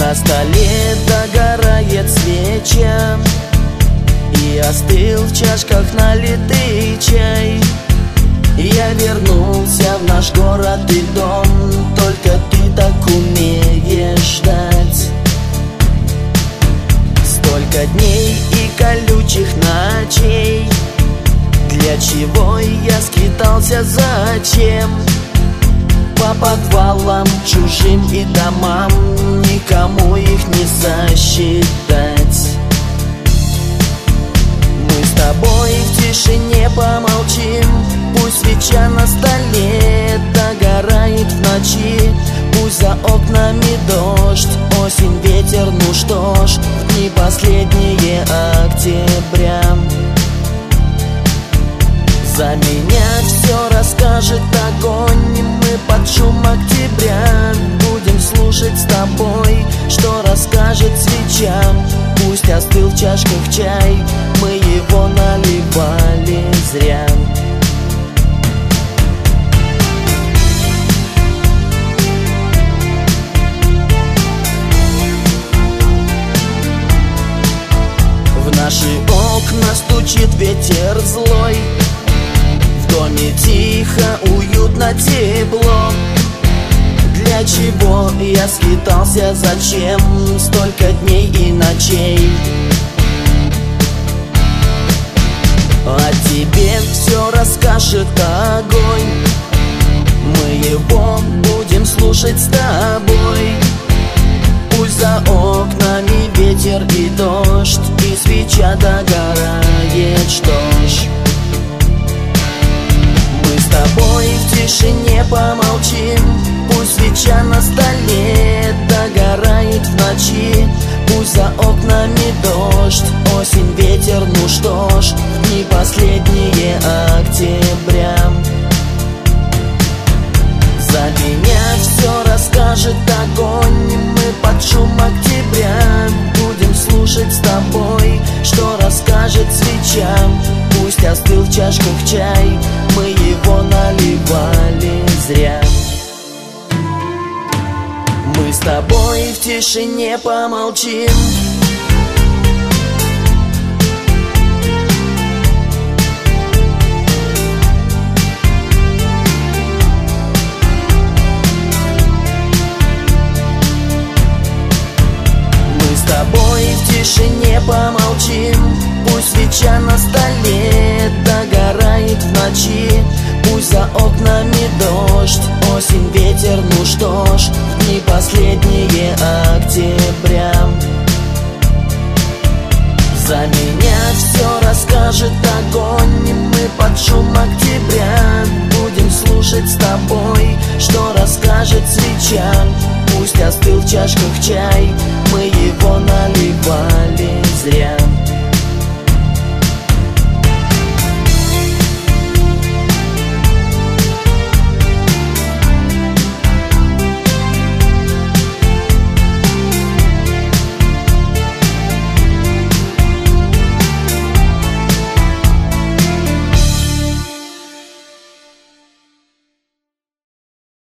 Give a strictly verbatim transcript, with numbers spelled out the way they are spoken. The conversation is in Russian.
На столе догорает свеча, и остыл в чашках налитый чай. Я вернулся в наш город и дом, только ты так умеешь ждать. Столько дней и колючих ночей, для чего я скитался, зачем? По подвалам чужим и домам, никому их не засчитать. Мы с тобой в тишине помолчим, пусть свеча на столе догорает в ночи. Пусть за окнами дождь, осень, ветер, ну что ж, в дни последние октября. За меня все расскажет огонь, мы под шум октября будем слушать с тобой, что расскажет свеча. Пусть остыл в чашках чай, мы его наливали зря. В наши окна стучит ветер злой, в доме тихо, уютно, тепло. Для чего я скитался, зачем столько дней и ночей? О тебе все расскажет огонь, мы его будем слушать с тобой. Пусть за окнами ветер и дождь, и свеча догорает, что ж. Мы с тобой в тишине помолчим, пусть свеча на столе догорает в ночи. Пусть за окнами дождь, осень, ветер, ну что ж, в дни последние октября. За меня все расскажет огонь, мы под шум октября будем слушать с тобой, что расскажет свеча. Пусть остыл в чашках чай, мы его наливали зря. Мы с тобой в тишине помолчим, мы с тобой в тишине помолчим. Пусть свеча на столе догорает в ночи. Пусть за окнами дождь, осень, ветер, ну что ж, в дни последние октября. За меня все расскажет огонь, мы под шум октября будем слушать с тобой, что расскажет свеча. Пусть остыл в чашках чай, мы его наливали зря.